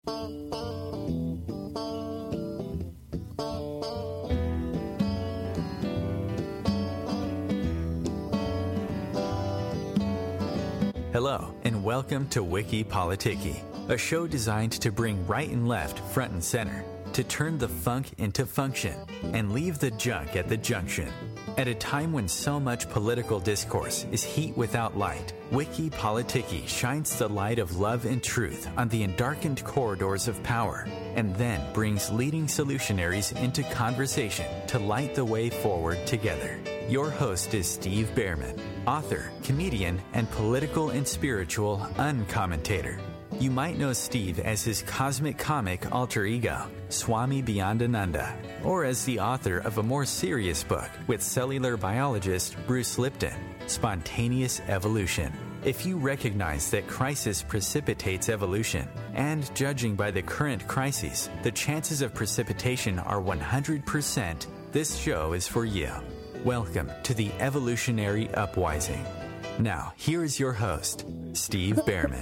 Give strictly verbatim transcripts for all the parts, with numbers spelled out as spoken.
Hello, and welcome to Wiki Politiki, a show designed to bring right and left front and center, to turn the funk into function, and leave the junk at the junction. At a time when so much political discourse is heat without light, Wiki Politiki shines the light of love and truth on the endarkened corridors of power, and then brings leading solutionaries into conversation to light the way forward together. Your host is Steve Behrman, author, comedian, and political and spiritual uncommentator. You might know Steve as his cosmic comic alter ego, Swami Beyondananda, or as the author of a more serious book with cellular biologist Bruce Lipton, Spontaneous Evolution. If you recognize that crisis precipitates evolution, and judging by the current crises, the chances of precipitation are one hundred percent, this show is for you. Welcome to the Evolutionary Uprising. Now, here is your host, Steve Behrman.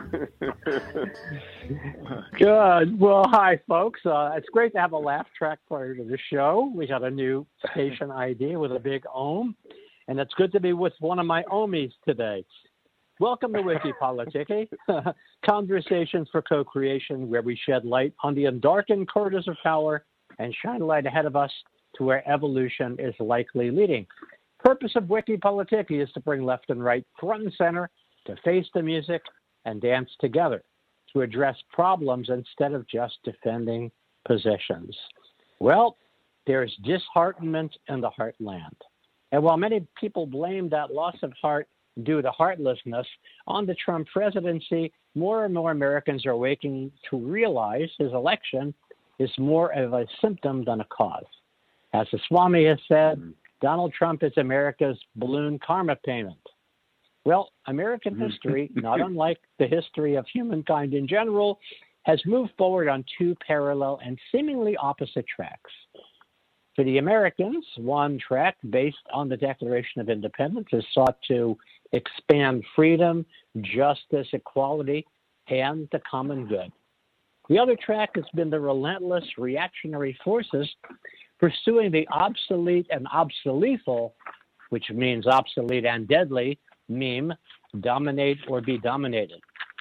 Good. Well, hi, folks. Uh, it's great to have a laugh track prior to the show. We got a new station I D with a big ohm, and it's good to be with one of my ohmies today. Welcome to Wiki Politiki, conversations for co-creation where we shed light on the undarkened corridors of power and shine a light ahead of us to where evolution is likely leading. Purpose of Wiki Politiki is to bring left and right front and center, to face the music and dance together, to address problems instead of just defending positions. Well, there's disheartenment in the heartland. And while many people blame that loss of heart due to heartlessness on the Trump presidency, more and more Americans are waking to realize his election is more of a symptom than a cause. As the Swami has said, Donald Trump is America's balloon karma payment. Well, American history, not unlike the history of humankind in general, has moved forward on two parallel and seemingly opposite tracks. For the Americans, one track based on the Declaration of Independence has sought to expand freedom, justice, equality, and the common good. The other track has been the relentless reactionary forces pursuing the obsolete and obsolethal, which means obsolete and deadly, meme, dominate or be dominated.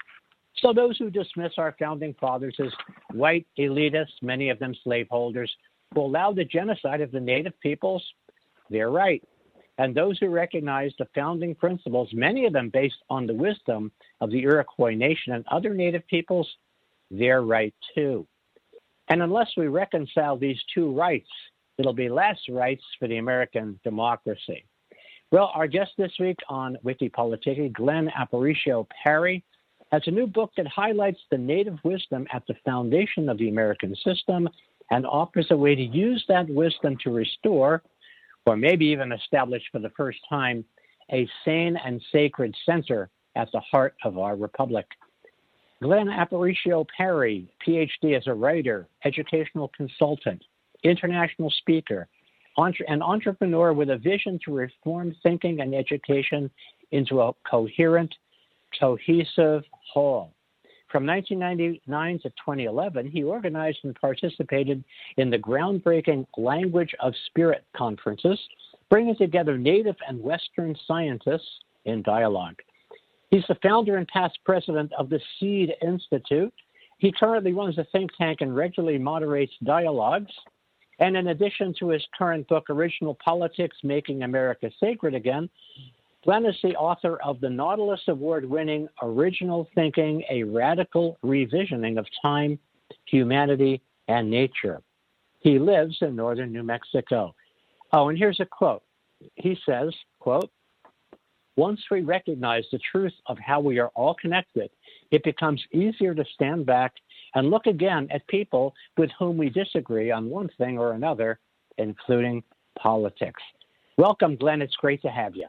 So those who dismiss our founding fathers as white elitists, many of them slaveholders, who allowed the genocide of the native peoples, they're right. And those who recognize the founding principles, many of them based on the wisdom of the Iroquois Nation and other native peoples, they're right too. And unless we reconcile these two rights, it'll be less rights for the American democracy. Well, our guest this week on Wiki Politiki, Glenn Aparicio Parry, has a new book that highlights the native wisdom at the foundation of the American system and offers a way to use that wisdom to restore, or maybe even establish for the first time, a sane and sacred center at the heart of our republic. Glenn Aparicio Parry, P H D as a writer, educational consultant, international speaker, entre- an entrepreneur with a vision to reform thinking and education into a coherent, cohesive whole. From nineteen ninety-nine to twenty eleven, he organized and participated in the groundbreaking Language of Spirit conferences, bringing together native and Western scientists in dialogue. He's the founder and past president of the Seed Institute. He currently runs a think tank and regularly moderates dialogues. And in addition to his current book, Original Politics, Making America Sacred Again, Glenn is the author of the Nautilus Award-winning Original Thinking, A Radical Revisioning of Time, Humanity, and Nature. He lives in northern New Mexico. Oh, and here's a quote. He says, quote, "Once we recognize the truth of how we are all connected, it becomes easier to stand back and look again at people with whom we disagree on one thing or another, including politics." Welcome, Glenn. It's great to have you.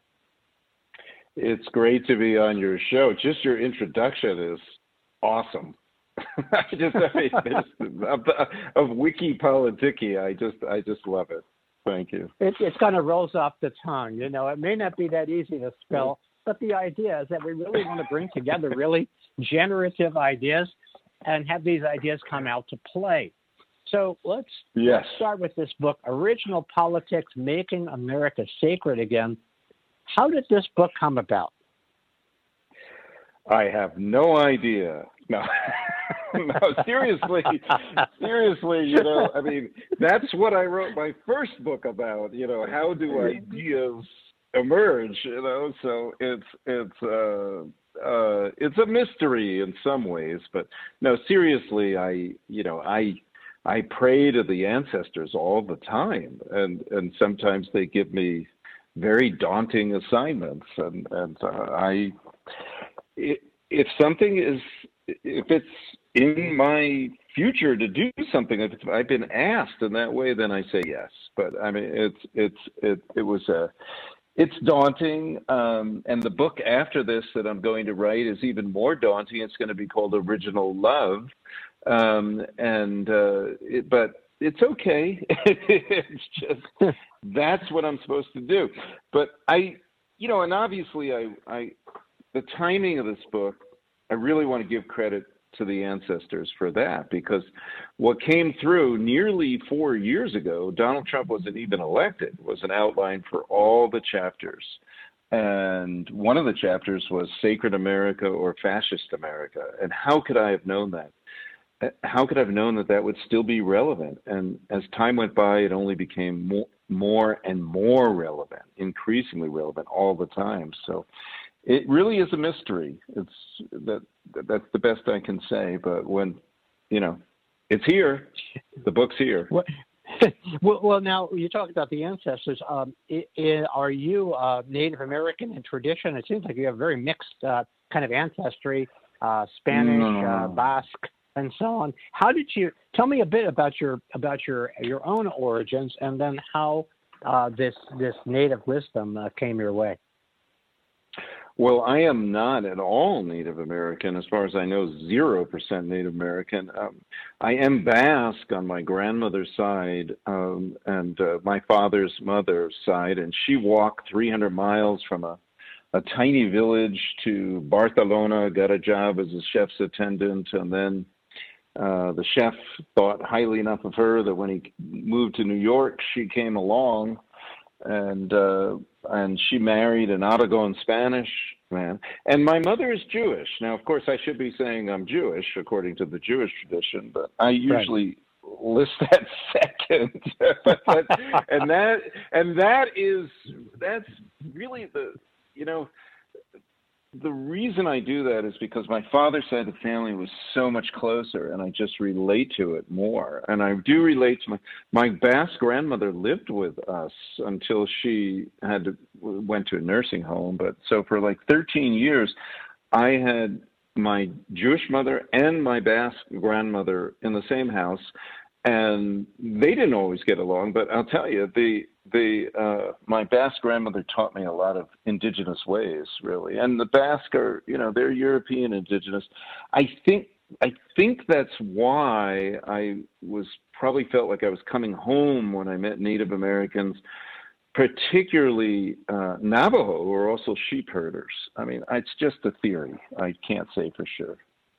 It's great to be on your show. Just your introduction is awesome. I just, I mean, of, of Wiki Politiki, I just, I just love it. Thank you. It, it kind of rolls off the tongue. You know, it may not be that easy to spell, but the idea is that we really want to bring together really generative ideas. and have these ideas come out to play. So let's, yes. let's start with this book, Original Politics, Making America Sacred Again. How did this book come about? I have no idea. No, no, seriously, seriously, you know, I mean, that's what I wrote my first book about, you know, how do ideas emerge, you know, so it's, it's, uh, uh, it's a mystery in some ways, but no, seriously, I, you know, I, I pray to the ancestors all the time, and, and sometimes they give me very daunting assignments, and, and uh, I, it, if something is, if it's in my future to do something, if it's, I've been asked in that way, then I say yes. But I mean, it's, it's, it, it was a, it's daunting. Um, and the book after this that I'm going to write is even more daunting. It's going to be called Original Love. Um, and, uh, it, but it's okay. It's just, that's what I'm supposed to do. But I, you know, and obviously I, I, the timing of this book, I really want to give credit to the ancestors for that, because what came through nearly four years ago, Donald Trump wasn't even elected, was an outline for all the chapters. And one of the chapters was Sacred America or Fascist America. And how could I have known that? How could I have known that that would still be relevant? And as time went by, it only became more, more and more relevant, increasingly relevant all the time. So it really is a mystery. It's that that's the best I can say. But when, you know, it's here, the book's here. Well, well now you talked about the ancestors. Um, I, I, are you uh, Native American in tradition? It seems like you have very mixed uh, kind of ancestry, uh, Spanish, no. uh, Basque, and so on. How did you tell me a bit about your about your your own origins, and then how uh, this this Native wisdom uh, came your way? Well, I am not at all Native American. As far as I know, zero percent Native American. Um, I am Basque on my grandmother's side um, and uh, my father's mother's side, and she walked three hundred miles from a, a tiny village to Barcelona, got a job as a chef's attendant, and then uh, the chef thought highly enough of her that when he moved to New York, she came along. And uh, and she married an Aragon Spanish man. And my mother is Jewish. Now, of course, I should be saying I'm Jewish according to the Jewish tradition, but I usually right. list that second. but, but, and that and that is that's really the you know the reason I do that is because my father's side of the family was so much closer, and I just relate to it more. And I do relate to my my Basque grandmother lived with us until she had to, went to a nursing home. But so for like thirteen years, I had my Jewish mother and my Basque grandmother in the same house, and they didn't always get along. But I'll tell you, the The uh, my Basque grandmother taught me a lot of indigenous ways, really. And the Basque are, you know, they're European indigenous. I think I think that's why I was probably felt like I was coming home when I met Native Americans, particularly uh, Navajo, who are also sheep herders. I mean, it's just a theory. I can't say for sure.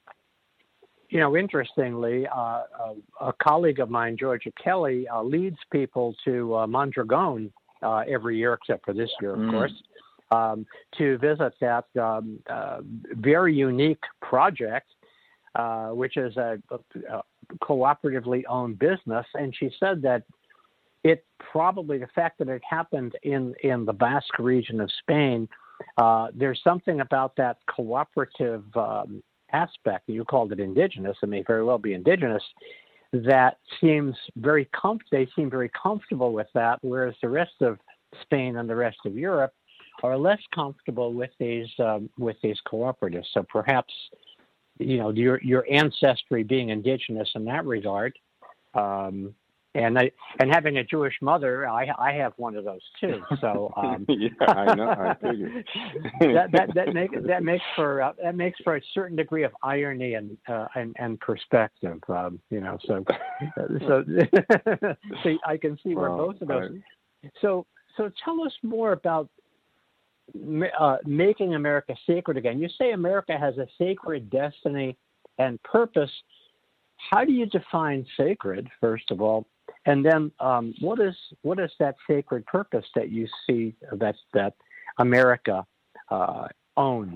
You know, interestingly, uh, a, a colleague of mine, Georgia Kelly, uh, leads people to uh, Mondragon uh, every year, except for this year, of mm. course, um, to visit that um, uh, very unique project, uh, which is a, a cooperatively owned business. And she said that it probably, the fact that it happened in, in the Basque region of Spain, uh, there's something about that cooperative um, aspect, you called it indigenous, it may very well be indigenous, that seems very com- they seem very comfortable with that, whereas the rest of Spain and the rest of Europe are less comfortable with these um, with these cooperatives. So perhaps, you know, your your ancestry being indigenous in that regard, um, and I, and having a Jewish mother, I I have one of those too. So um, yeah, I know. I figured that that that makes that makes for uh, that makes for a certain degree of irony and uh, and and perspective. Um, you know, so so see, I can see where well, both of those. I... So so tell us more about uh, making America sacred again. You say America has a sacred destiny and purpose. How do you define sacred, first of all? And then um, what is what is that sacred purpose that you see that, that America uh, owns?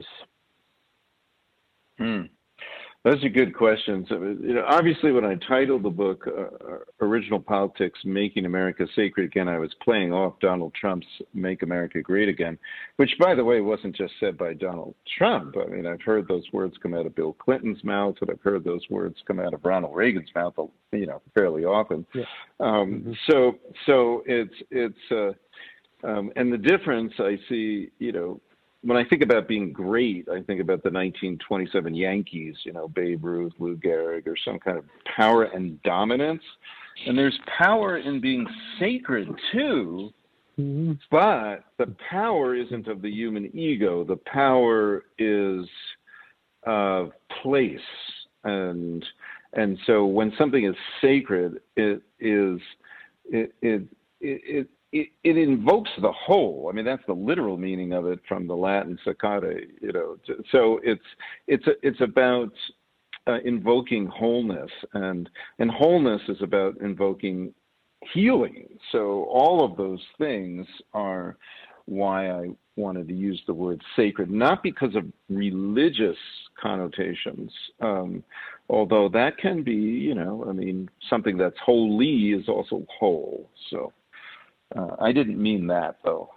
Hmm. Those are good questions. You know, obviously, when I titled the book uh, "Original Politics: Making America Sacred Again," I was playing off Donald Trump's "Make America Great Again," which, by the way, wasn't just said by Donald Trump. I mean, I've heard those words come out of Bill Clinton's mouth, and I've heard those words come out of Ronald Reagan's mouth, you know, fairly often. Yeah. Um, mm-hmm. So, so it's it's uh, um, and the difference I see, you know. When I think about being great, I think about the nineteen twenty-seven Yankees, you know, Babe Ruth, Lou Gehrig, or some kind of power and dominance. And there's power in being sacred, too, mm-hmm. but the power isn't of the human ego. The power is of place. And and so when something is sacred, it is, it, it, it, it It, it invokes the whole. I mean, that's the literal meaning of it from the Latin saccade, you know. So it's it's a, it's about uh, invoking wholeness, and and wholeness is about invoking healing. So all of those things are why I wanted to use the word sacred, not because of religious connotations, um, although that can be, you know, I mean, something that's holy is also whole. So. Uh, I didn't mean that, though.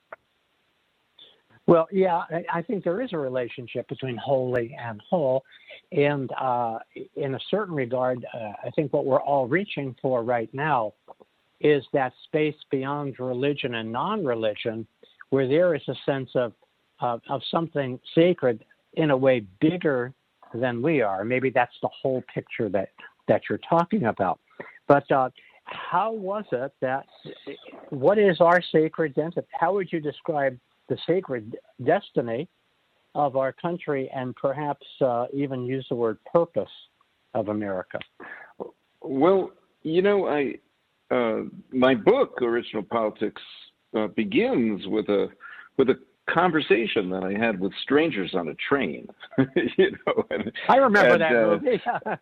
Well, yeah, I think there is a relationship between holy and whole. And uh, in a certain regard, uh, I think what we're all reaching for right now is that space beyond religion and non-religion, where there is a sense of, of, of something sacred in a way bigger than we are. Maybe that's the whole picture that, that you're talking about. But uh, how was it that, what is our sacred destiny? How would you describe the sacred destiny of our country, and perhaps uh, even use the word purpose of America? Well, you know, I uh, my book, Original Politics, uh, begins with a with a conversation that I had with strangers on a train. you know, and, I remember and, that uh, movie.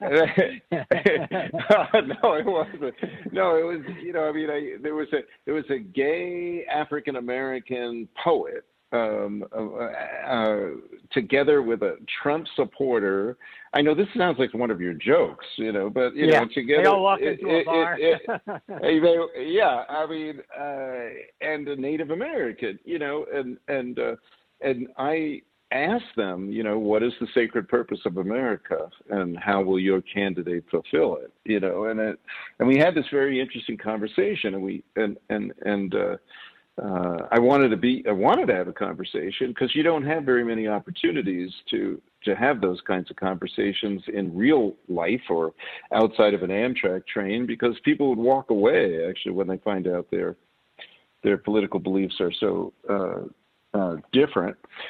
no, it wasn't. No, it was. You know, I mean, I, there was a there was a gay African American poet um, uh, uh, together with a Trump supporter. I know this sounds like one of your jokes, you know, but you yeah, know, together. They all walk it, into a it, bar. It, it, they, yeah, I mean, uh, and a Native American, you know, and and uh, and I asked them, you know, what is the sacred purpose of America, and how will your candidate fulfill it, you know, and it, and we had this very interesting conversation, and we and and and. Uh, Uh, I wanted to be, I wanted to have a conversation because you don't have very many opportunities to, to have those kinds of conversations in real life or outside of an Amtrak train, because people would walk away actually when they find out their, their political beliefs are so uh, uh, different.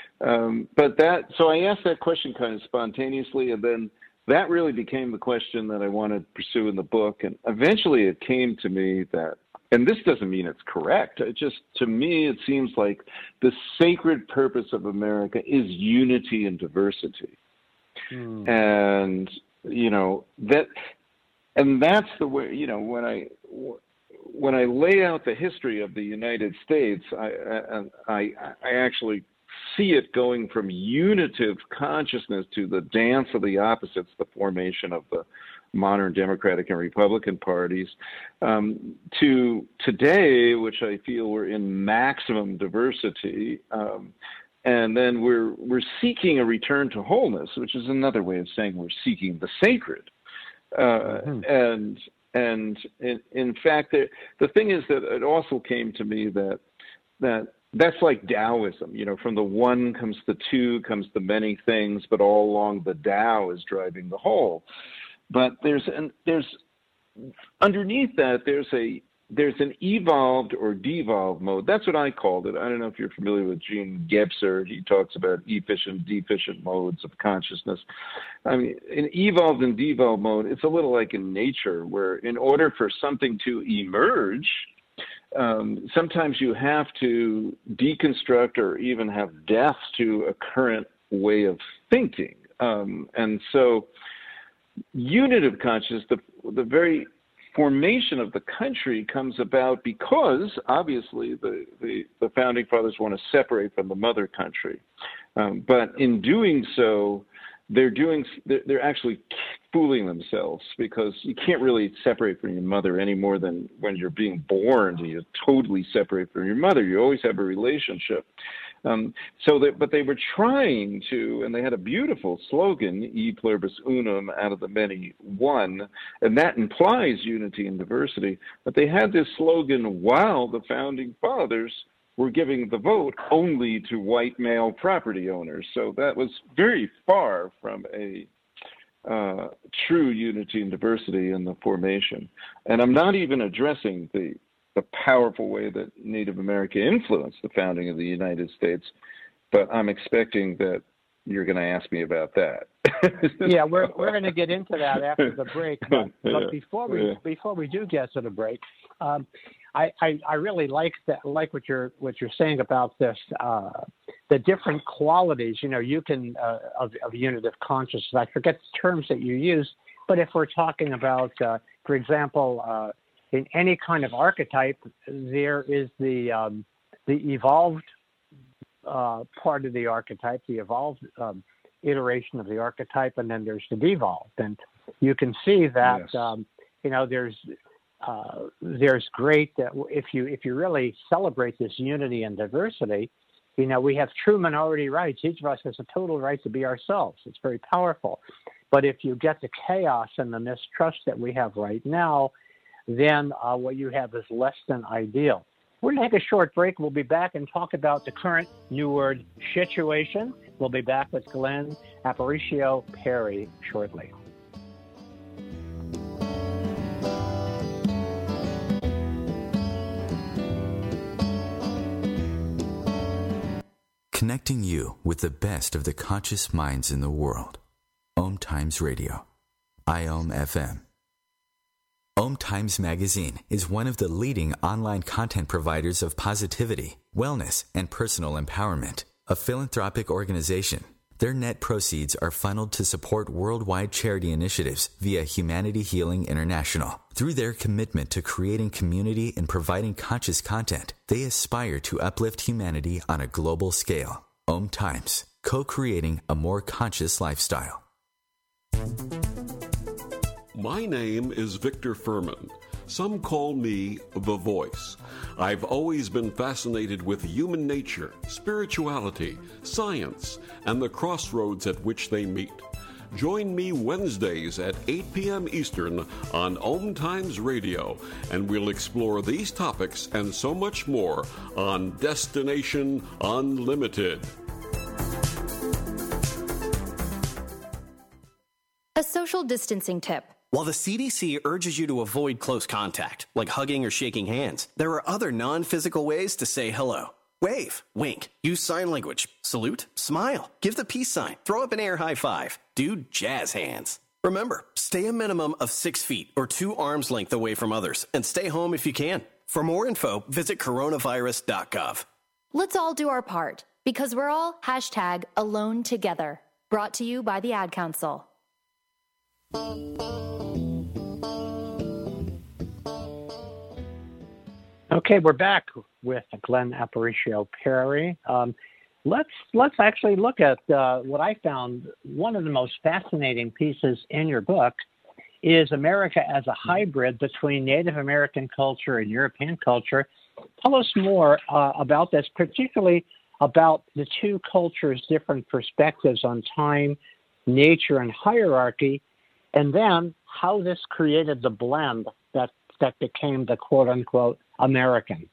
Um, but that, so I asked that question kind of spontaneously, and then that really became the question that I wanted to pursue in the book. And eventually it came to me that, and this doesn't mean it's correct. It just, to me, it seems like the sacred purpose of America is unity and diversity. Mm. And, you know, that, and that's the way, you know, when I, when I lay out the history of the United States, I, I, I actually see it going from unitive consciousness to the dance of the opposites, the formation of the modern Democratic and Republican parties, um, to today, which I feel we're in maximum diversity, um, and then we're we're seeking a return to wholeness, which is another way of saying we're seeking the sacred. Uh, mm-hmm. And and in, in fact, the, the thing is that it also came to me that that. That's like Taoism, you know, from the one comes the two, comes the many things, but all along the Tao is driving the whole. But there's an, there's underneath that, there's a there's an evolved or devolved mode. That's what I called it. I don't know if you're familiar with Gene Gebser. He talks about efficient, deficient modes of consciousness. I mean, in evolved and devolved mode, it's a little like in nature, where in order for something to emerge, Um, sometimes you have to deconstruct or even have death to a current way of thinking. Um, and so unit of consciousness, the, the very formation of the country comes about because, obviously, the, the, the Founding Fathers want to separate from the mother country. Um, but in doing so, they're doing they're actually fooling themselves, because you can't really separate from your mother any more than when you're being born. You totally separate from your mother. You always have a relationship. Um, so, that, but they were trying to, and they had a beautiful slogan, "E pluribus unum," out of the many one, and that implies unity and diversity. But they had this slogan while the Founding Fathers were giving the vote only to white male property owners. So that was very far from a uh, true unity and diversity in the formation. And I'm not even addressing the, the powerful way that Native America influenced the founding of the United States, but I'm expecting that you're going to ask me about that. Yeah, we're we're going to get into that after the break. But, yeah, but before we yeah. before we do get to the break, um, I, I I really like that like what you're what you're saying about this uh, the different qualities. You know, you can uh, of of unitive consciousness. I forget the terms that you use, but if we're talking about, uh, for example, uh, in any kind of archetype, there is the um, the evolved uh, part of the archetype, the evolved um, iteration of the archetype, and then there's the devolved. And you can see that Yes. um, you know there's uh, there's great uh, if you if you really celebrate this unity and diversity. You know, we have true minority rights. Each of us has a total right to be ourselves. It's very powerful. But if you get the chaos and the mistrust that we have right now, then uh, what you have is less than ideal. We're going to take a short break. We'll be back and talk about the current New Word situation. We'll be back with Glenn Aparicio Perry shortly. Connecting you with the best of the conscious minds in the world. Om Times Radio. I O M F M. Om Times Magazine is one of the leading online content providers of positivity, wellness, and personal empowerment. A philanthropic organization, their net proceeds are funneled to support worldwide charity initiatives via Humanity Healing International. Through their commitment to creating community and providing conscious content, they aspire to uplift humanity on a global scale. Om Times, co-creating a more conscious lifestyle. My name is Victor Furman. Some call me The Voice. I've always been fascinated with human nature, spirituality, science, and the crossroads at which they meet. Join me Wednesdays at eight p.m. Eastern on Om Times Radio, and we'll explore these topics and so much more on Destination Unlimited. A social distancing tip. While the C D C urges you to avoid close contact, like hugging or shaking hands, there are other non-physical ways to say hello. Wave, wink, use sign language, salute, smile, give the peace sign, throw up an air high five, do jazz hands. Remember, stay a minimum of six feet or two arms length away from others, and stay home if you can. For more info, visit coronavirus dot gov. Let's all do our part, because we're all hashtag alone together. Brought to you by the Ad Council. Okay, we're back with Glenn Aparicio Perry. Um, let's let's actually look at uh, what I found one of the most fascinating pieces in your book is America as a hybrid between Native American culture and European culture. Tell us more uh, about this, particularly about the two cultures' different perspectives on time, nature, and hierarchy, and then how this created the blend that, that became the quote-unquote American.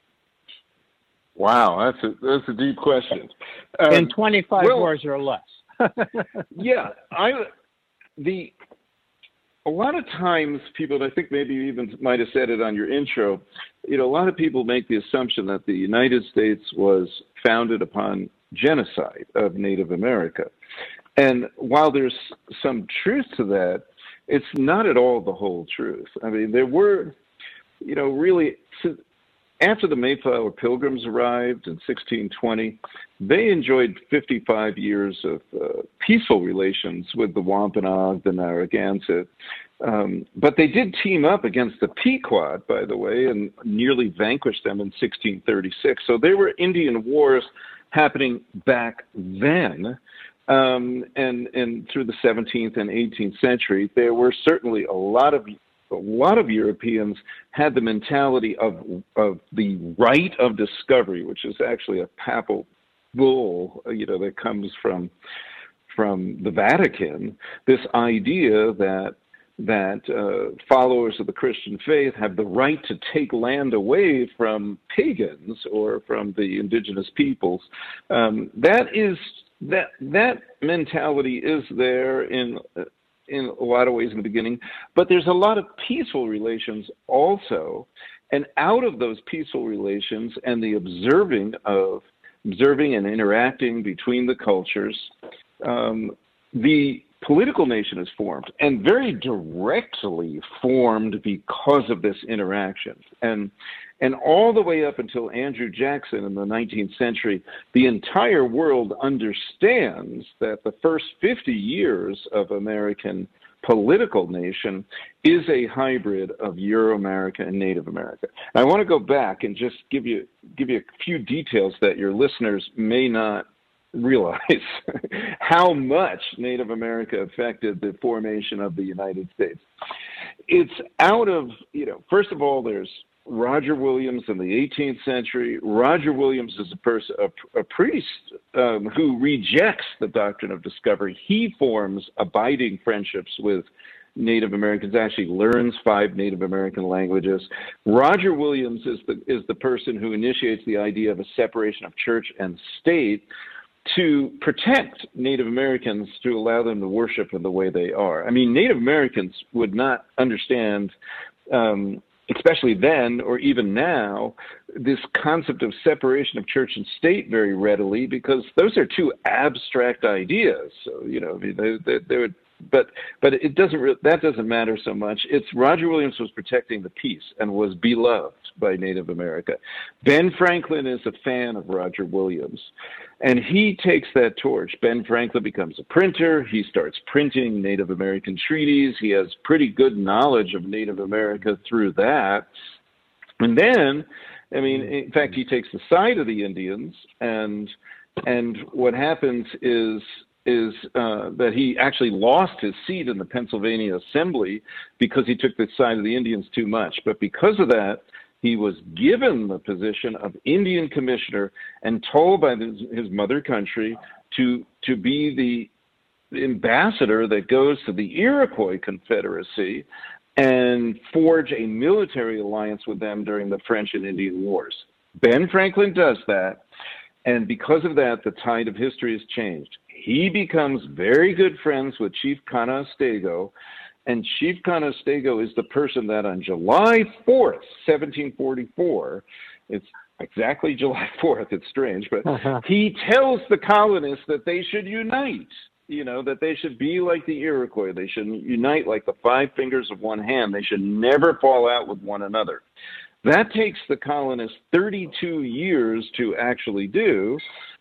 Wow, that's a that's a deep question. Um, In twenty-five well, words or less. yeah, I the a lot of times people, and I think maybe you even might have said it on your intro, you know, a lot of people make the assumption that the United States was founded upon genocide of Native America. And while there's some truth to that, it's not at all the whole truth. I mean, there were, you know, really, after the Mayflower Pilgrims arrived in sixteen twenty, they enjoyed fifty-five years of uh, peaceful relations with the Wampanoag, the Narragansett. Um, but they did team up against the Pequot, by the way, and nearly vanquished them in sixteen thirty-six. So there were Indian wars happening back then. Um, and, and through the seventeenth and eighteenth century, there were certainly a lot of a lot of Europeans had the mentality of of the right of discovery, which is actually a papal bull, you know, that comes from from the Vatican. This idea that that uh, followers of the Christian faith have the right to take land away from pagans or from the indigenous peoples. Um, that is that that mentality is there in uh, in a lot of ways in the beginning, but there's a lot of peaceful relations also, and out of those peaceful relations and the observing of observing and interacting between the cultures, um, the political nation is formed, and very directly formed because of this interaction. And and all the way up until Andrew Jackson in the nineteenth century, the entire world understands that the first fifty years of American political nation is a hybrid of Euro-America and Native America. And I want to go back and just give you give you a few details that your listeners may not realize how much Native America affected the formation of the United States. It's out of, you know, first of all, there's Roger Williams in the eighteenth century. Roger Williams is a person, a, a priest um, who rejects the doctrine of discovery. He forms abiding friendships with Native Americans, actually learns five Native American languages. Roger Williams is the is the person who initiates the idea of a separation of church and state to protect Native Americans, to allow them to worship in the way they are. I mean, Native Americans would not understand, um, especially then or even now, this concept of separation of church and state very readily, because those are two abstract ideas. So, you know, they, they, they would, but but it doesn't re- that doesn't matter so much. It's Roger Williams was protecting the peace and was beloved by Native America. Ben Franklin is a fan of Roger Williams, and he takes that torch. Ben Franklin becomes a printer. He starts printing Native American treaties. He has pretty good knowledge of Native America through that. And then, I mean, in fact, he takes the side of the Indians, and and what happens is is uh, that he actually lost his seat in the Pennsylvania Assembly because he took the side of the Indians too much. But because of that, he was given the position of Indian commissioner and told by his, his mother country to to be the ambassador that goes to the Iroquois Confederacy and forge a military alliance with them during the French and Indian Wars. Ben Franklin does that, and because of that, the tide of history has changed. He becomes very good friends with Chief Conestoga, and Chief Conestoga is the person that on July fourth, seventeen forty-four, it's exactly July fourth, it's strange, but uh-huh. he tells the colonists that they should unite, you know, that they should be like the Iroquois. They should unite like the five fingers of one hand. They should never fall out with one another. That takes the colonists thirty-two years to actually do,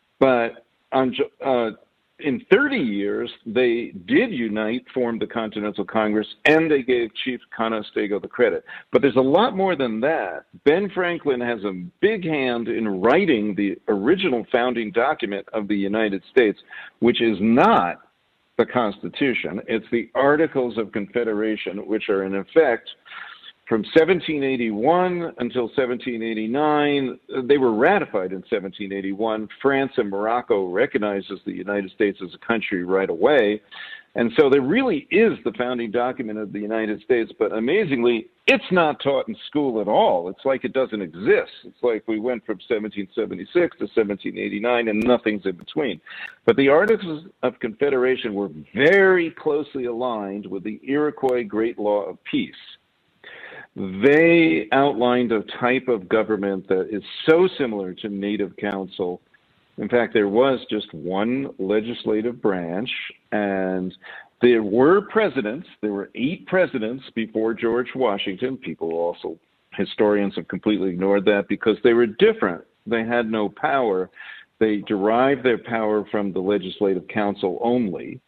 but on uh, in thirty years, they did unite, formed the Continental Congress, and they gave Chief Conestoga the credit. But there's a lot more than that. Ben Franklin has a big hand in writing the original founding document of the United States, which is not the Constitution. It's the Articles of Confederation, which are in effect from seventeen eighty-one until seventeen eighty-nine. They were ratified in seventeen eighty-one. France and Morocco recognizes the United States as a country right away. And so there really is the founding document of the United States, but amazingly, it's not taught in school at all. It's like it doesn't exist. It's like we went from seventeen seventy-six to seventeen eighty-nine and nothing's in between. But the Articles of Confederation were very closely aligned with the Iroquois Great Law of Peace. They outlined a type of government that is so similar to Native Council. In fact, there was just one legislative branch, and there were presidents. There were eight presidents before George Washington. People also historians have completely ignored that because they were different. They had no power. They derived their power from the Legislative Council only.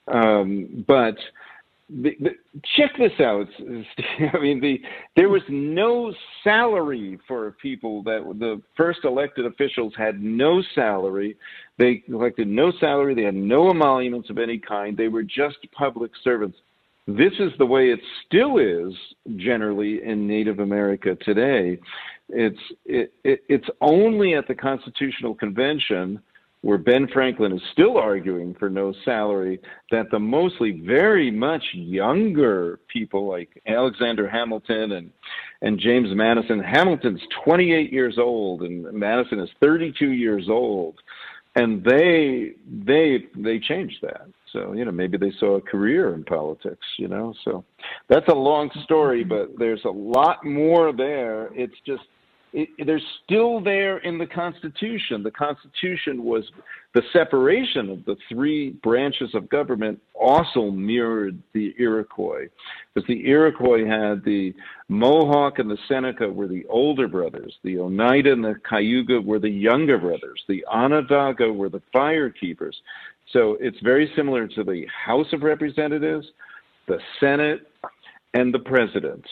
Um, but the, the, check this out. I mean, the there was no salary for people. That the first elected officials had no salary. They collected no salary. They had no emoluments of any kind. They were just public servants. This is the way it still is generally in Native America today. It's it, it, it's only at the Constitutional Convention, where Ben Franklin is still arguing for no salary, that the mostly very much younger people like Alexander Hamilton and, and James Madison. Hamilton's twenty-eight years old and Madison is thirty-two years old. And they they they changed that. So, you know, maybe they saw a career in politics, you know. So that's a long story, but there's a lot more there. It's just, it, they're still there in the Constitution. The Constitution was the separation of the three branches of government also mirrored the Iroquois. Because the Iroquois had the Mohawk and the Seneca were the older brothers. The Oneida and the Cayuga were the younger brothers. The Onondaga were the fire keepers. So it's very similar to the House of Representatives, the Senate, and the President.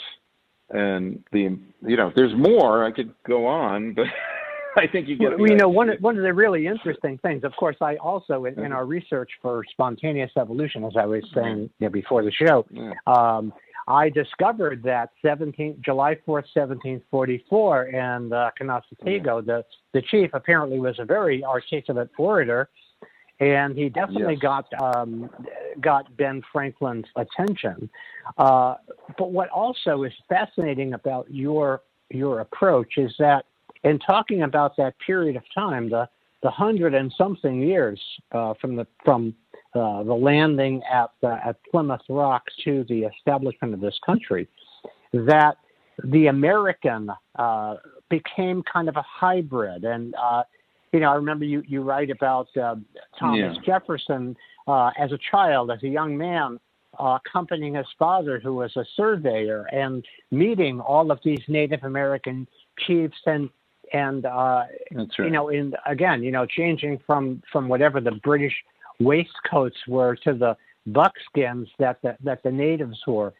And the, you know, there's more. I could go on, but I think you get it. Well, you know, one of, one of the really interesting things, of course, I also, in, in our research for spontaneous evolution, as I was saying you know, before the show, Yeah. um, I discovered that seventeenth, July fourth, seventeen forty-four, and uh, Canastego, the, the chief, apparently was a very articulate orator, and he definitely Yes. got um, got Ben Franklin's attention. Uh, but what also is fascinating about your your approach is that in talking about that period of time, the the hundred and something years uh, from the from uh, the landing at uh, at Plymouth Rock to the establishment of this country, that the American uh, became kind of a hybrid. And uh, you know, I remember you you write about uh, Thomas Yeah. Jefferson uh, as a child, as a young man, uh, accompanying his father, who was a surveyor, and meeting all of these Native American chiefs and and uh, That's right. you know, in again, you know, changing from, from whatever the British waistcoats were to the buckskins that the, that the natives wore.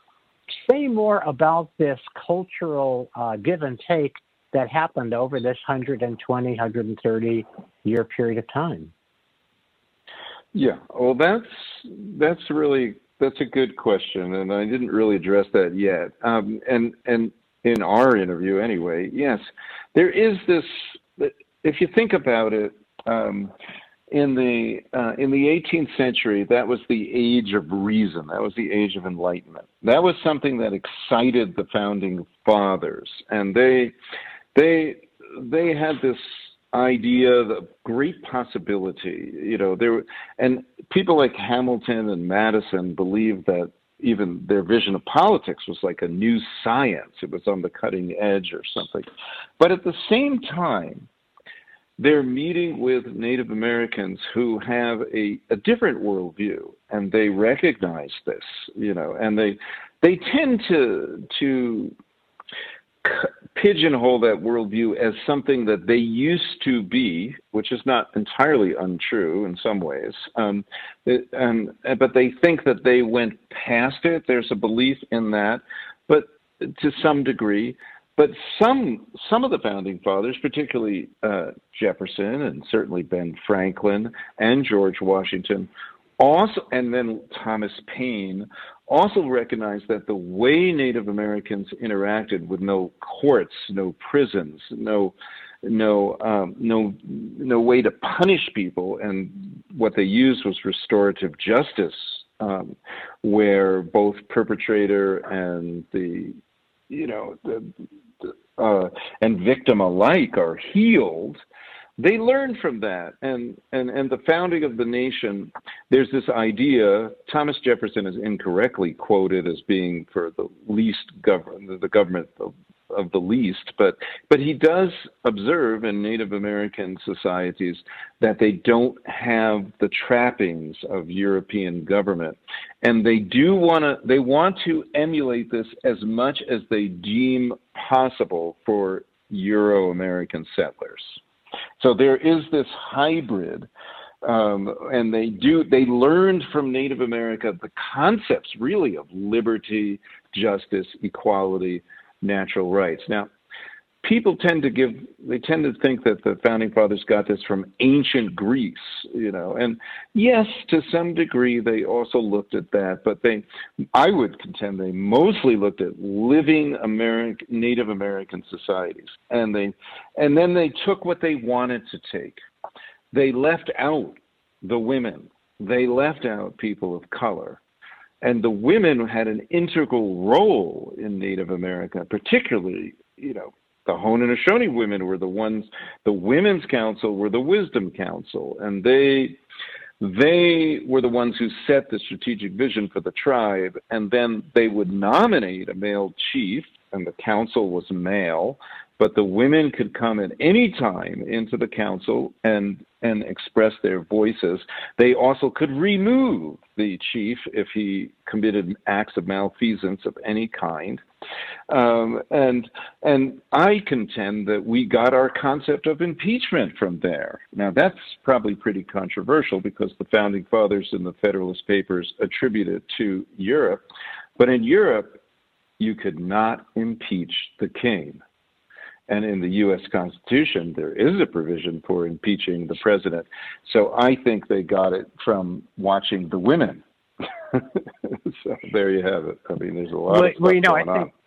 Say more about this cultural uh, give and take that happened over this one hundred twenty, one hundred thirty year period of time. Yeah, well, that's that's really that's a good question, and I didn't really address that yet. Um, and and in our interview, anyway, yes, there is this. If you think about it, um, in the uh, in the eighteenth century, that was the age of reason. That was the age of enlightenment. That was something that excited the founding fathers, and they they they had this idea of great possibility. You know, there were, and people like Hamilton and Madison believed that even their vision of politics was like a new science. It was on the cutting edge or something. But at the same time, they're meeting with Native Americans who have a, a different worldview, and they recognize this, you know, and they they tend to to pigeonhole that worldview as something that they used to be, which is not entirely untrue in some ways. Um, it, um, but they think that they went past it. There's a belief in that, but to some degree. But some some of the founding fathers, particularly uh, Jefferson and certainly Ben Franklin and George Washington, also, and then Thomas Paine, also recognized that the way Native Americans interacted with no courts, no prisons, no no um, no no way to punish people, and what they used was restorative justice, um, where both perpetrator and the you know the Uh, and victim alike are healed. They learned from that, and, and and the founding of the nation. There's this idea. Thomas Jefferson is incorrectly quoted as being for the least government, the government of the least, but but he does observe in Native American societies that they don't have the trappings of European government, and they do want to they want to emulate this as much as they deem possible for Euro-American settlers. So there is this hybrid. Um, and they do, they learned from Native America the concepts really of liberty, justice, equality, natural rights. Now, people tend to give, they tend to think that the Founding Fathers got this from ancient Greece, you know, and yes, to some degree, they also looked at that, but they, I would contend they mostly looked at living American, Native American societies. And they, and then they took what they wanted to take. They left out the women. They left out people of color. And the women had an integral role in Native America, particularly, you know, the Haudenosaunee women were the ones, the Women's Council were the Wisdom Council, and they they were the ones who set the strategic vision for the tribe, and then they would nominate a male chief, and the council was male, but the women could come at any time into the council and and express their voices. They also could remove the chief if he committed acts of malfeasance of any kind. Um, and and I contend that we got our concept of impeachment from there. Now, that's probably pretty controversial because the Founding Fathers in the Federalist Papers attribute it to Europe. But in Europe, you could not impeach the king. And in the U S Constitution, there is a provision for impeaching the president. So I think they got it from watching the women. So there you have it. I mean, there's a lot well, of stuff well, you know, going I think,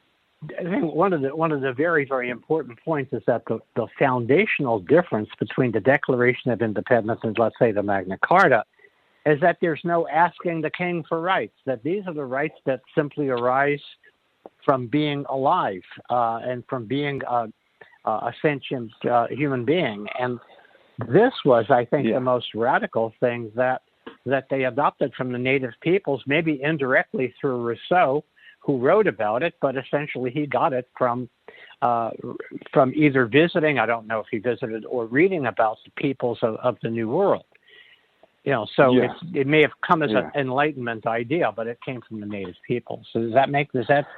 on. I think one of the one of the very, very important points is that the, the foundational difference between the Declaration of Independence and, let's say, the Magna Carta is that there's no asking the king for rights, that these are the rights that simply arise from being alive uh, and from being a, a sentient uh, human being. And this was, I think, yeah. the most radical thing that that they adopted from the native peoples, maybe indirectly through Rousseau, who wrote about it, but essentially he got it from uh, from either visiting, I don't know if he visited, or reading about the peoples of, of the New World. You know, so yeah. it's, it may have come as yeah. an Enlightenment idea, but it came from the native people. So does that make, does that?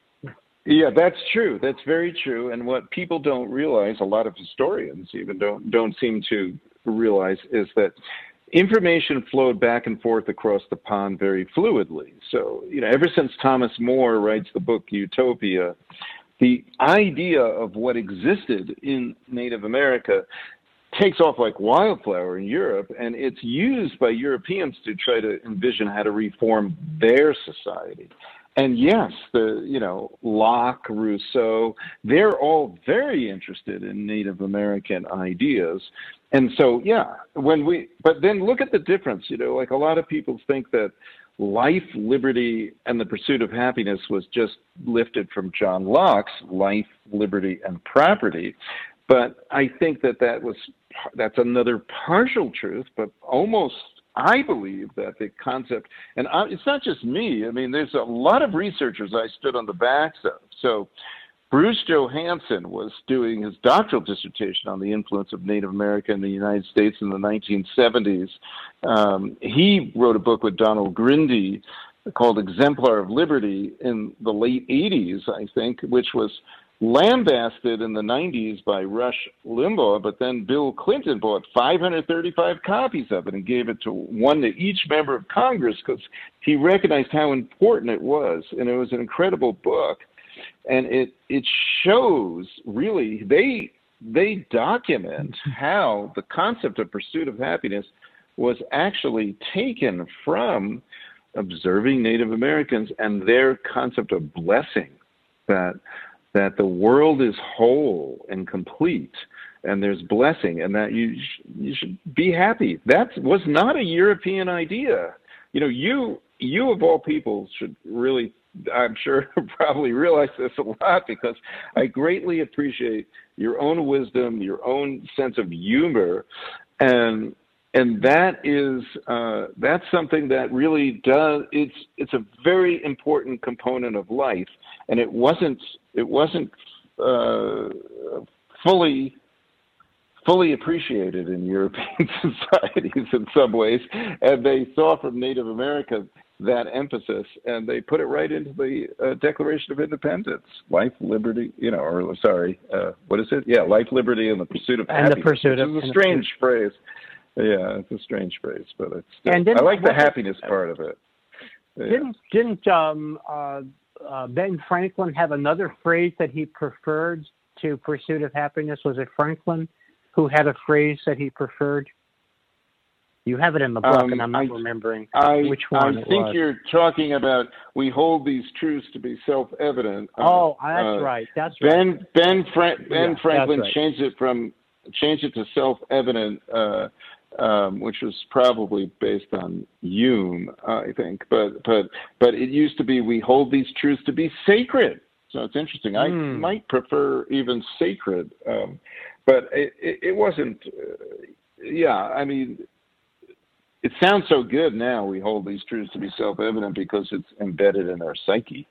Yeah, that's true. That's very true. And what people don't realize, a lot of historians even don't don't seem to realize, is that information flowed back and forth across the pond very fluidly. So, you know, ever since Thomas More writes the book Utopia, the idea of what existed in Native America takes off like wildflower in Europe, and it's used by Europeans to try to envision how to reform their society. And yes, the you know Locke, Rousseau, they're all very interested in Native American ideas. And so, yeah, when we, but then look at the difference, you know, like a lot of people think that life, liberty, and the pursuit of happiness was just lifted from John Locke's Life, Liberty, and Property. But I think that that was, that's another partial truth, but almost, I believe that the concept, and I, it's not just me, I mean, there's a lot of researchers I stood on the backs of. So Bruce Johansen was doing his doctoral dissertation on the influence of Native America in the United States in the nineteen seventies. Um, he wrote a book with Donald Grindy called Exemplar of Liberty in the late eighties, I think, which was lambasted in the nineties by Rush Limbaugh, but then Bill Clinton bought five hundred thirty-five copies of it and gave it to one to each member of Congress because he recognized how important it was. And it was an incredible book. And it it shows, really, they they document how the concept of pursuit of happiness was actually taken from observing Native Americans and their concept of blessing, that that the world is whole and complete, and there's blessing, and that you sh- you should be happy. That was not a European idea. You know, you you of all people should really, I'm sure, probably realize this a lot, because I greatly appreciate your own wisdom, your own sense of humor, and and that is uh, that's something that really does. It's it's a very important component of life, and it wasn't it wasn't uh, fully fully appreciated in European societies in some ways, and they saw from Native America that emphasis, and they put it right into the uh, Declaration of Independence: life, liberty, you know, or sorry, uh, what is it? Yeah, life, liberty, and the pursuit of and happiness. the pursuit of which is a strange phrase. Yeah, it's a strange phrase, but it's. Still, and I like the happiness part of it. Yeah. Didn't didn't um, uh, uh, Ben Franklin have another phrase that he preferred to pursuit of happiness? Was it Franklin who had a phrase that he preferred? You have it in the book, um, and I'm not I, remembering I, which one I it think was. you're talking about we hold these truths to be self-evident. Oh, uh, that's uh, right. That's Ben right. Ben Fra- Ben Yeah, Franklin right. changed it from changed it to self-evident, uh, um, which was probably based on Hume, I think. But but but it used to be we hold these truths to be sacred. So it's interesting. I Mm. might prefer even sacred, um, but it, it, it wasn't. Uh, yeah, I mean. It sounds so good now. We hold these truths to be self-evident because it's embedded in our psyche.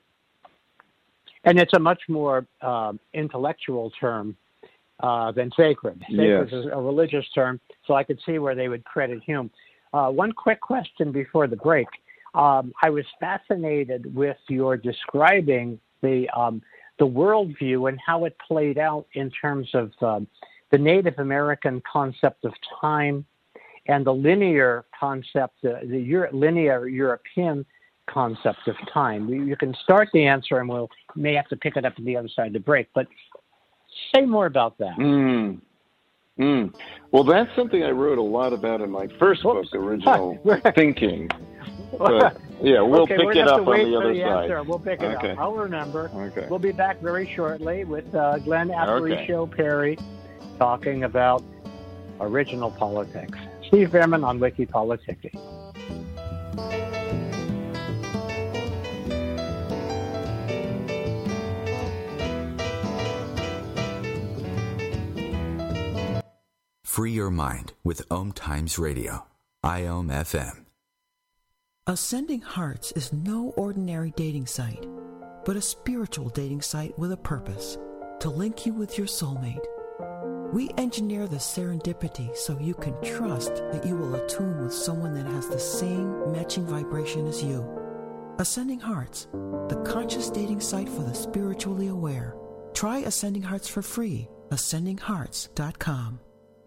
And it's a much more uh, intellectual term uh, than sacred. Sacred Yes. is a religious term, so I could see where they would credit Hume. Uh, one quick question before the break. Um, I was fascinated with your describing the um, the worldview and how it played out in terms of um, the Native American concept of time and the linear concept, uh, the Euro- linear European concept of time. You, you can start the answer, and we'll may have to pick it up at the other side of the break. But say more about that. Mm. Mm. Well, that's something I wrote a lot about in my first Oops. book, Original Huh. Thinking. But, yeah, we'll okay, pick we're it gonna up have to on wait the for other the side. answer. We'll pick it Okay. up. I'll remember. Okay. We'll be back very shortly with uh, Glenn Aparicio Okay. Perry talking about original politics. Steve Bhaerman on Wiki Politics. Free your mind with Om Times Radio, I O M F M. Ascending Hearts is no ordinary dating site, but a spiritual dating site with a purpose, to link you with your soulmate. We engineer the serendipity so you can trust that you will attune with someone that has the same matching vibration as you. Ascending Hearts, the conscious dating site for the spiritually aware. Try Ascending Hearts for free, ascending hearts dot com.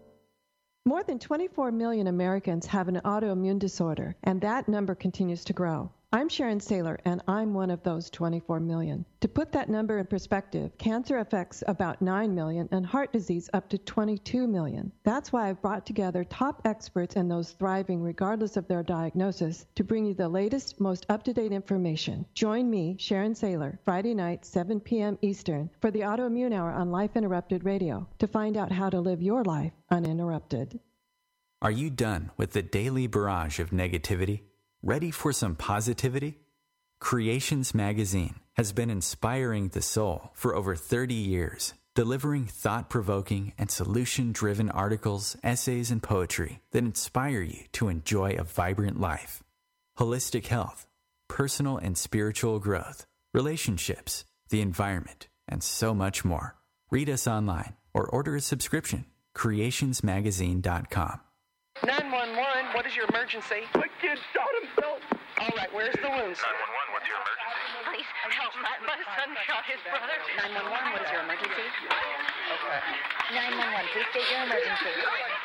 More than twenty-four million Americans have an autoimmune disorder, and that number continues to grow. I'm Sharon Saylor, and I'm one of those twenty-four million. To put that number in perspective, cancer affects about nine million and heart disease up to twenty-two million. That's why I've brought together top experts and those thriving regardless of their diagnosis to bring you the latest, most up-to-date information. Join me, Sharon Saylor, Friday night, seven p.m. Eastern, for the Autoimmune Hour on Life Interrupted Radio to find out how to live your life uninterrupted. Are you done with the daily barrage of negativity? Ready for some positivity? Creations Magazine has been inspiring the soul for over thirty years, delivering thought-provoking and solution-driven articles, essays, and poetry that inspire you to enjoy a vibrant life. Holistic health, personal and spiritual growth, relationships, the environment, and so much more. Read us online or order a subscription. creations magazine dot com. nine one one, what is your emergency? My kid shot himself. All right, where's the wounds? nine one one, what's your emergency? Please help. My, my son shot his brother. nine one one, what is your emergency? Okay. nine one one, please state your emergency.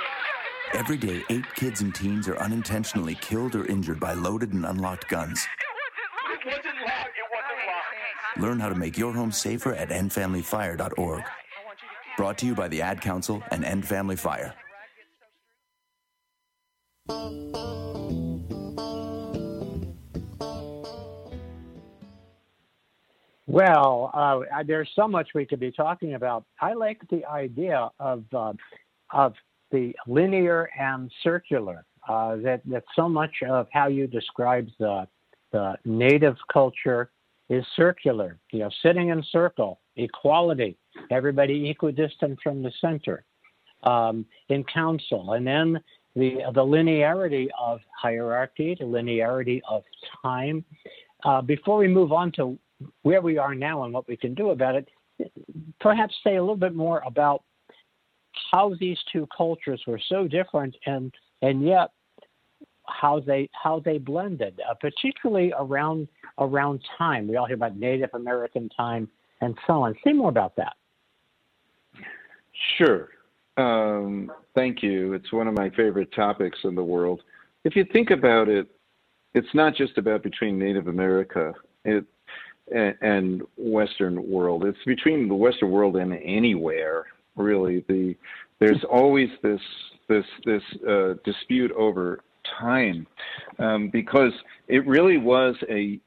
Every day, eight kids and teens are unintentionally killed or injured by loaded and unlocked guns. It wasn't locked. It wasn't locked. Learn how to make your home safer at end family fire dot org. Brought to you by the Ad Council and End Family Fire. Well, uh, there's so much we could be talking about. I like the idea of uh, of the linear and circular. Uh, that that so much of how you describe the the native culture is circular. You know, sitting in circle, equality, everybody equidistant from the center, um, in council, and then the the linearity of hierarchy, the linearity of time. Uh, before we move on to where we are now and what we can do about it, perhaps say a little bit more about how these two cultures were so different and and yet how they how they blended, uh, particularly around around time. We all hear about Native American time and so on. Say more about that. Sure. Um, thank you. It's one of my favorite topics in the world. If you think about it, it's not just about between Native America it, and, and Western world. It's between the Western world and anywhere, really. The there's always this this this uh, dispute over time um, because it really was a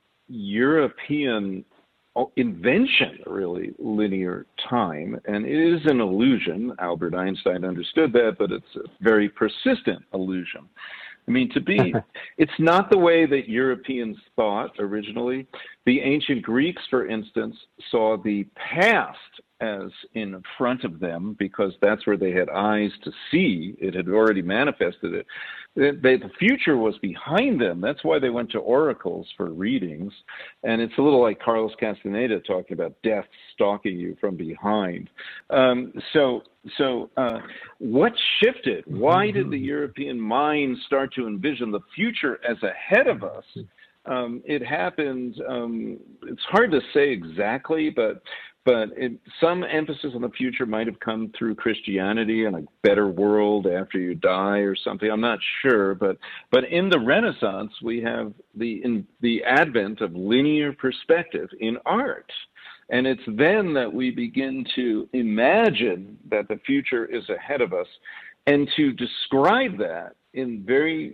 European invention, really, linear time, and it is an illusion. Albert Einstein understood that, but it's a very persistent illusion. I mean, to be, it's not the way that Europeans thought originally. The ancient Greeks, for instance, saw the past as in front of them because that's where they had eyes to see. It had already manifested it. They, they, the future was behind them. That's why they went to oracles for readings. And it's a little like Carlos Castaneda talking about death stalking you from behind. Um, so so uh, what shifted? Why did the European mind start to envision the future as ahead of us? Um, it happened, um, it's hard to say exactly, but But it, some emphasis on the future might have come through Christianity and a better world after you die or something. I'm not sure, but but in the Renaissance we have the in the advent of linear perspective in art, and it's then that we begin to imagine that the future is ahead of us, and to describe that in very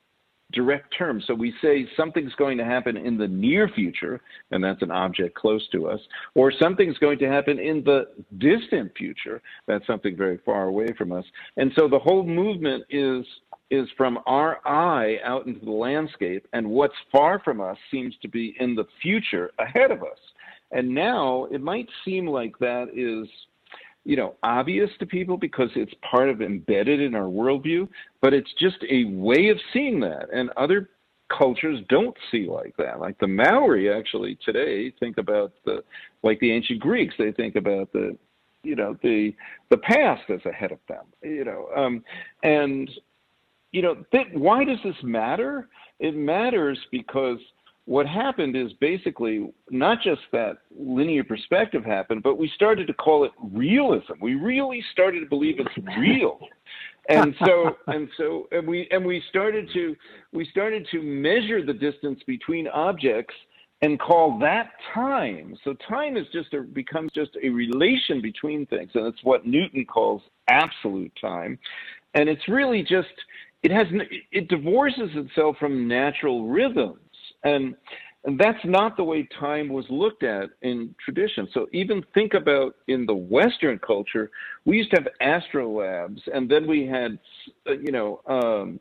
direct terms. So we say something's going to happen in the near future, and that's an object close to us, or something's going to happen in the distant future, that's something very far away from us. And so the whole movement is is from our eye out into the landscape, and what's far from us seems to be in the future ahead of us. And now it might seem like that is, you know, obvious to people because it's part of embedded in our worldview, but it's just a way of seeing that. And other cultures don't see like that. Like the Maori actually today think about the, like the ancient Greeks, they think about the, you know, the the past as ahead of them, you know. Um, and, you know, th- why does this matter? It matters because what happened is basically not just that linear perspective happened, but we started to call it realism. We really started to believe it's real. And so and so and we and we started to we started to measure the distance between objects and call that time. So time is just a, becomes just a relation between things, and it's what Newton calls absolute time. And it's really just it has it divorces itself from natural rhythms. And, and that's not the way time was looked at in tradition. So even think about in the Western culture, we used to have astrolabes, and then we had, uh, you know, um,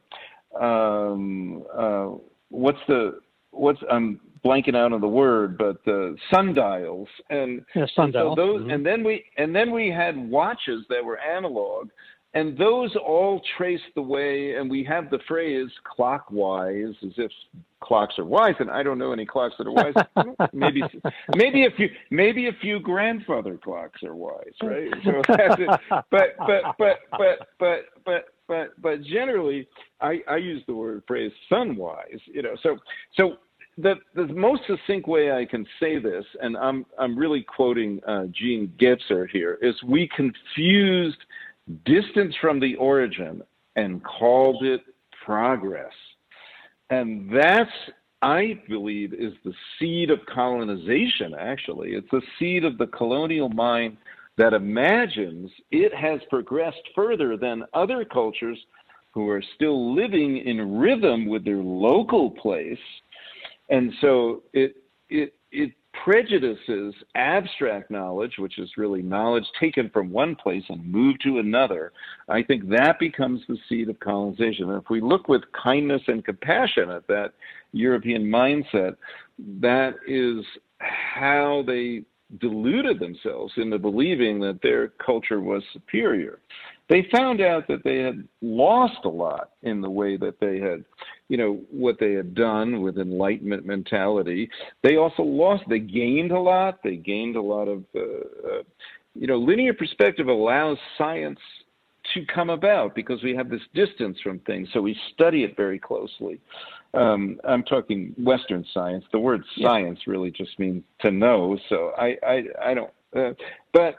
um, uh, what's the, what's, I'm blanking out on the word, but the sundials. And, yeah, sundial. and so those, mm-hmm. and then we, and then we had watches that were analog. And those all trace the way, and we have the phrase clockwise, as if clocks are wise, and I don't know any clocks that are wise. maybe, maybe a few, maybe a few grandfather clocks are wise, right? So that's it. But, but, but, but, but, but, but, but generally, I, I use the word phrase sunwise. You know, so, so the the most succinct way I can say this, and I'm I'm really quoting uh, Gene Getzer here, is we confused distance from the origin and called it progress. And that's, I believe, is the seed of colonization, actually. It's the seed of the colonial mind that imagines it has progressed further than other cultures who are still living in rhythm with their local place. And so it it it prejudices abstract knowledge, which is really knowledge taken from one place and moved to another. I think that becomes the seed of colonization. And if we look with kindness and compassion at that European mindset, that is how they deluded themselves into believing that their culture was superior. they found out that they had lost a lot in the way that they had, you know, what they had done with Enlightenment mentality. They also lost, they gained a lot. They gained a lot of, uh, uh, you know, linear perspective allows science to come about because we have this distance from things. So we study it very closely. Um, I'm talking Western science. The word science really just means to know. So I, I, I don't, uh, but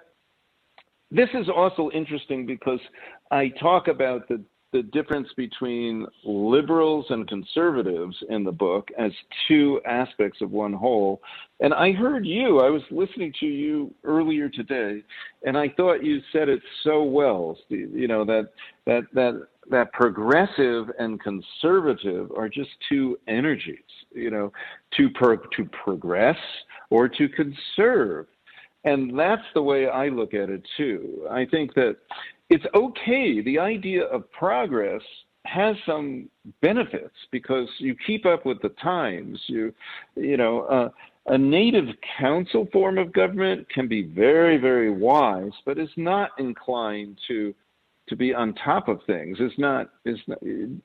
this is also interesting because I talk about the, the difference between liberals and conservatives in the book as two aspects of one whole. And I heard you, I was listening to you earlier today, and I thought you said it so well, Steve, you know, that, that, that, that progressive and conservative are just two energies, you know, to pro- to progress or to conserve. And that's the way I look at it, too. I think that it's okay. The idea of progress has some benefits because you keep up with the times. You, you know, uh, a native council form of government can be very, very wise, but is not inclined to to be on top of things. Is not is not,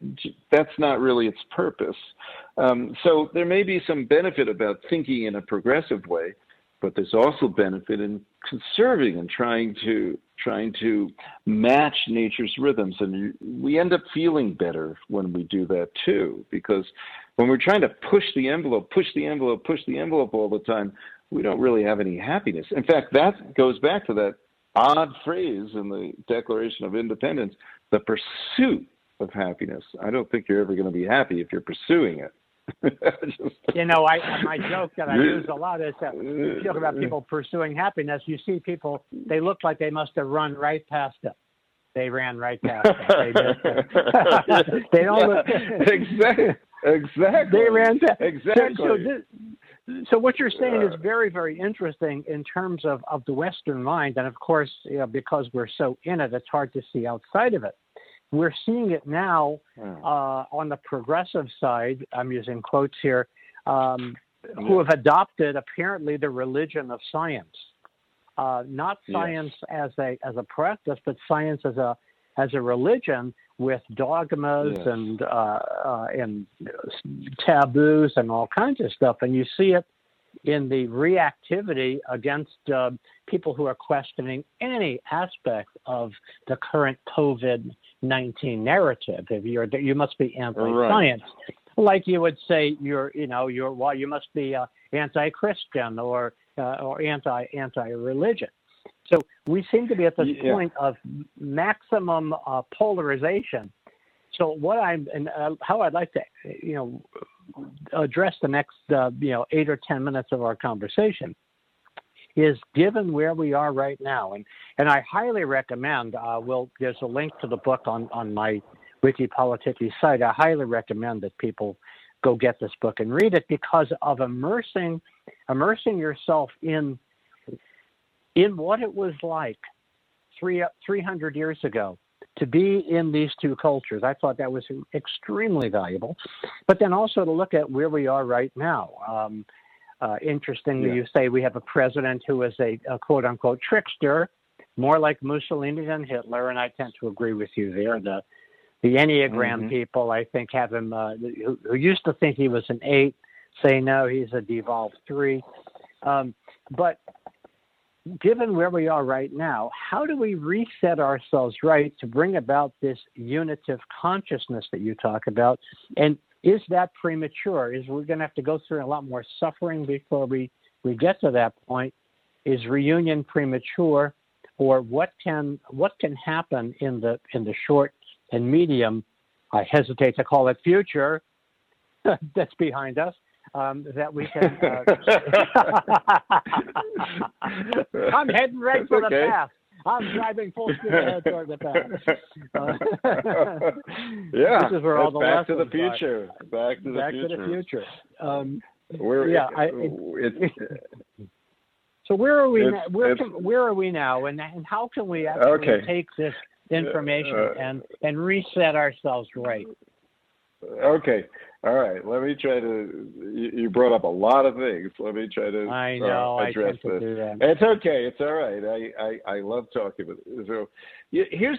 that's not really its purpose. Um, so there may be some benefit about thinking in a progressive way, but there's also benefit in conserving and trying to trying to match nature's rhythms. And we end up feeling better when we do that too, because when we're trying to push the envelope, push the envelope, push the envelope all the time, we don't really have any happiness. In fact, that goes back to that odd phrase in the Declaration of Independence, the pursuit of happiness. I don't think you're ever going to be happy if you're pursuing it. Just, you know, I my joke that I use a lot is that you joke about people pursuing happiness. You see people, they look like they must have run right past it. They ran right past it. They, just, they don't look exactly. Exactly. They ran past. Exactly. So, so, this, so what you're saying is very, very interesting in terms of, of the Western mind, and of course, you know, because we're so in it, it's hard to see outside of it. We're seeing it now uh, on the progressive side, I'm using quotes here, um, who have adopted apparently the religion of science. Uh, not science yes. as a as a practice, but science as a as a religion with dogmas yes. and uh, uh, and taboos and all kinds of stuff. And you see it in the reactivity against uh, people who are questioning any aspect of the current COVID nineteen narrative. If you're, you must be anti-science, right. Like you would say you're, you know, you're well, you must be uh, anti-Christian or uh, or anti anti-religion. So we seem to be at this yeah. point of maximum uh, polarization. So what I'm and uh, how I'd like to, you know, address the next, uh, you know, eight or ten minutes of our conversation is given where we are right now. And, and I highly recommend, uh, we'll, there's a link to the book on, on my Wiki Politiki site. I highly recommend that people go get this book and read it because of immersing, immersing yourself in, in what it was like three, three hundred years ago to be in these two cultures. I thought that was extremely valuable. But then also to look at where we are right now. Um, Uh, interestingly, yeah. you say we have a president who is a, a quote-unquote trickster, more like Mussolini than Hitler, and I tend to agree with you there. The the Enneagram mm-hmm. people, I think, have him, uh, who, who used to think he was an eight, say no, he's a devolved three. Um, but given where we are right now, how do we reset ourselves right to bring about this unitive consciousness that you talk about? And is that premature? Is we're going to have to go through a lot more suffering before we, we get to that point? Is reunion premature, or what can what can happen in the in the short and medium? I hesitate to call it future. That's behind us. Um, that we can. Uh, I'm heading right for okay. the past. I'm driving full speed ahead toward the past. Uh, yeah, this is where all the back to the lessons future. are. Back to the back future. to the future. Um, where, yeah, I, it, it, so where are we? It's, now? Where it's, can, where are we now? And and how can we actually okay. take this information uh, and and reset ourselves right? Okay. All right. Let me try to. You, you brought up a lot of things. Let me try to I know, uh, address I tend this. to do that. It's okay. It's all right. I, I, I love talking about it. So here's the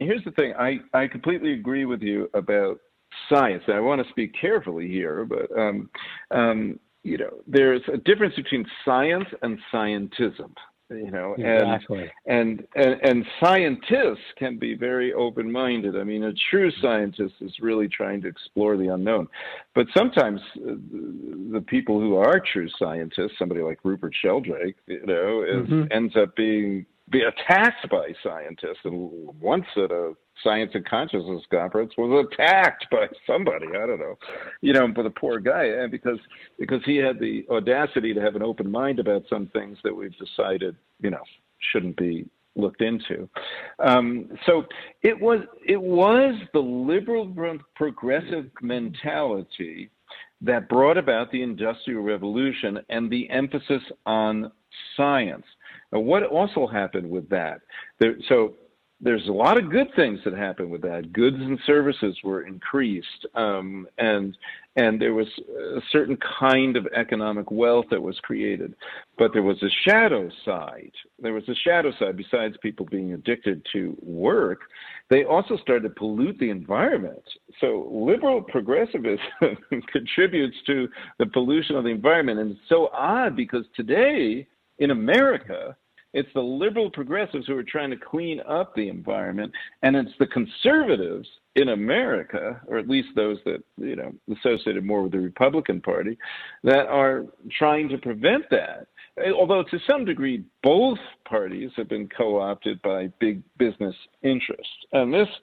here's the thing. I, I completely agree with you about science. And I want to speak carefully here, but um, um, you know, there's a difference between science and scientism. You know, exactly. and, and and and scientists can be very open-minded. I mean, a true scientist is really trying to explore the unknown. But sometimes uh, the people who are true scientists, somebody like Rupert Sheldrake, you know, is, mm-hmm. ends up being be attacked by scientists. And once at a Science and Consciousness conference was attacked by somebody, I don't know, you know, but the poor guy, and because because he had the audacity to have an open mind about some things that we've decided, you know, shouldn't be looked into. Um, so it was it was the liberal progressive mentality that brought about the Industrial Revolution and the emphasis on science. Now, what also happened with that? There, so there's a lot of good things that happened with that. Goods and services were increased, um, and and there was a certain kind of economic wealth that was created. But there was a shadow side. There was a shadow side. Besides people being addicted to work, they also started to pollute the environment. So liberal progressivism contributes to the pollution of the environment. And it's so odd because today in America, it's the liberal progressives who are trying to clean up the environment, and it's the conservatives in America, or at least those that, you know, associated more with the Republican Party, that are trying to prevent that. Although to some degree, both parties have been co-opted by big business interests. And this,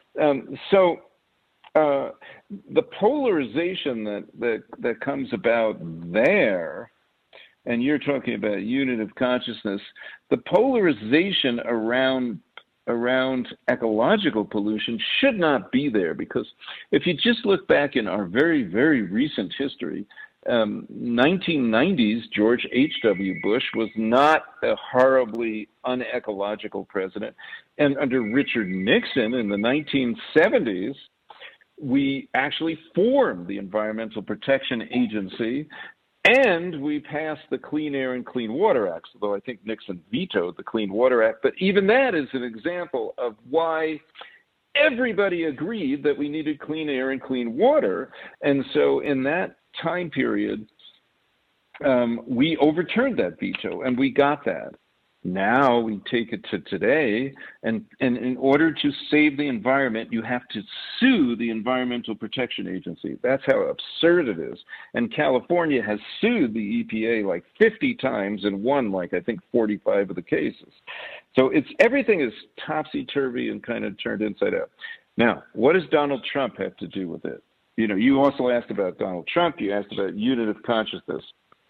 um, so uh, the polarization that, that, that comes about there, and you're talking about unit of consciousness, the polarization around around ecological pollution should not be there, because if you just look back in our very, very recent history, um, nineteen nineties, George H W Bush was not a horribly unecological president. And under Richard Nixon in the nineteen seventies, we actually formed the Environmental Protection Agency, and we passed the Clean Air and Clean Water Act, although I think Nixon vetoed the Clean Water Act. But even that is an example of why everybody agreed that we needed clean air and clean water. And so in that time period, um, we overturned that veto, and we got that. Now we take it to today, and, and in order to save the environment, you have to sue the Environmental Protection Agency. That's how absurd it is. And California has sued the E P A like fifty times and won like, I think, forty-five of the cases. So it's everything is topsy-turvy and kind of turned inside out. Now, what does Donald Trump have to do with it? You know, you also asked about Donald Trump. You asked about unit of consciousness.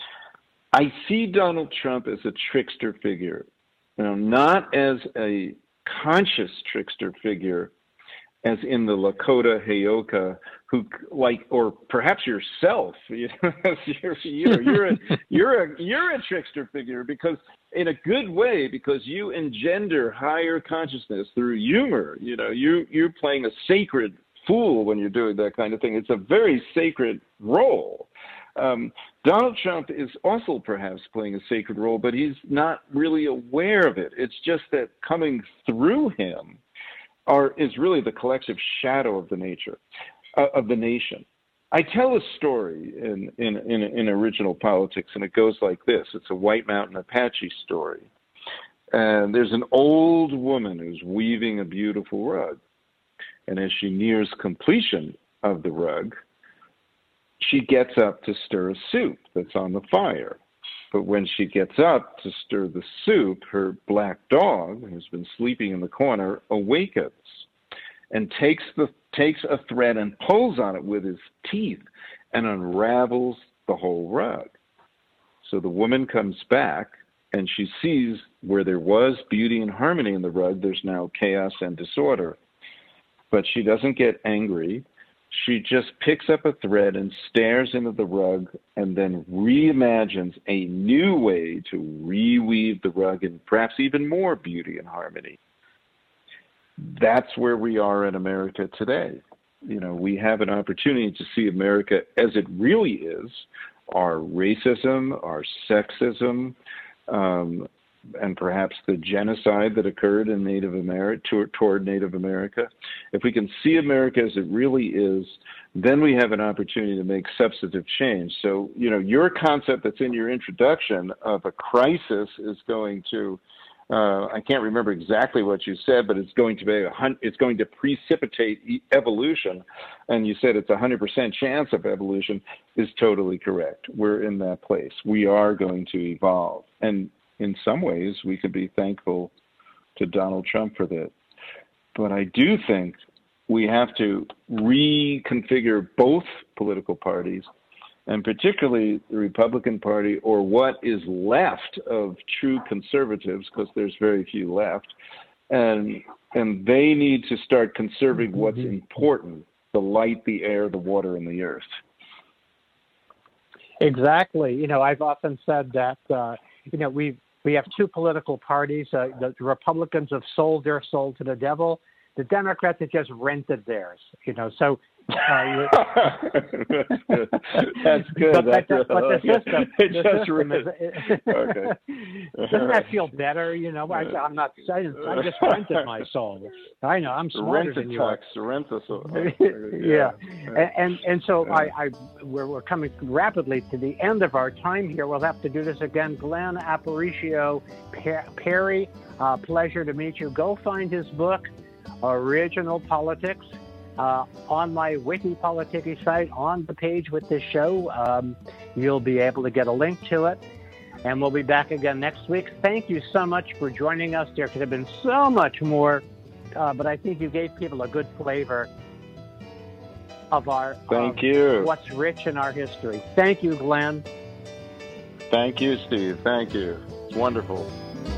I see Donald Trump as a trickster figure, you know, not as a conscious trickster figure, as in the Lakota Heyoka, who like, or perhaps yourself, you know, you're, you're, you're, a, you're a you're a trickster figure, because in a good way, because you engender higher consciousness through humor. You know, you you're playing a sacred fool when you're doing that kind of thing. It's a very sacred role. Um, Donald Trump is also perhaps playing a sacred role, but he's not really aware of it. It's just that coming through him are is really the collective shadow of the nature uh, of the nation. I tell a story in, in in in Original Politics, and it goes like this: it's a White Mountain Apache story, and there's an old woman who's weaving a beautiful rug, and as she nears completion of the rug, she gets up to stir a soup that's on the fire. But when she gets up to stir the soup, her black dog, who's been sleeping in the corner, awakens and takes the takes a thread and pulls on it with his teeth and unravels the whole rug. So the woman comes back and she sees where there was beauty and harmony in the rug, there's now chaos and disorder. But she doesn't get angry. She just picks up a thread and stares into the rug, and then reimagines a new way to reweave the rug in perhaps even more beauty and harmony. That's where we are in America today. You know, we have an opportunity to see America as it really is. Our racism, our sexism, um, and perhaps the genocide that occurred in Native America toward, toward Native America, if we can see America as it really is, then we have an opportunity to make substantive change. So, you know, your concept that's in your introduction of a crisis is going to, uh, I can't remember exactly what you said, but it's going to be a hun- it's going to precipitate e- evolution, and you said it's a hundred percent chance of evolution, is totally correct. We're in that place. We are going to evolve, and in some ways, we could be thankful to Donald Trump for that. But I do think we have to reconfigure both political parties, and particularly the Republican Party, or what is left of true conservatives, because there's very few left, and and they need to start conserving what's important: the light, the air, the water, and the earth. Exactly. You know, I've often said that, uh, you know, we we have two political parties. Uh, the Republicans have sold their soul to the devil. The Democrats have just rented theirs, you know, so. Uh, That's good. That's good. But, That's, but, but the system, it the just system is, it, okay. Doesn't that feel better? You know, I, I'm not saying, I just rented my soul. I know, I'm smarter than you are. Rent a soul. Yeah. And, and, and so yeah. I, I, we're, we're coming rapidly to the end of our time here. We'll have to do this again. Glenn Aparicio Perry, uh, pleasure to meet you. Go find his book, Original Politics, uh, on my Wiki Politics site, on the page with this show. Um, you'll be able to get a link to it. And we'll be back again next week. Thank you so much for joining us. There could have been so much more, uh, but I think you gave people a good flavor of our Thank of you. what's rich in our history. Thank you, Glenn. Thank you, Steve. Thank you. It's wonderful.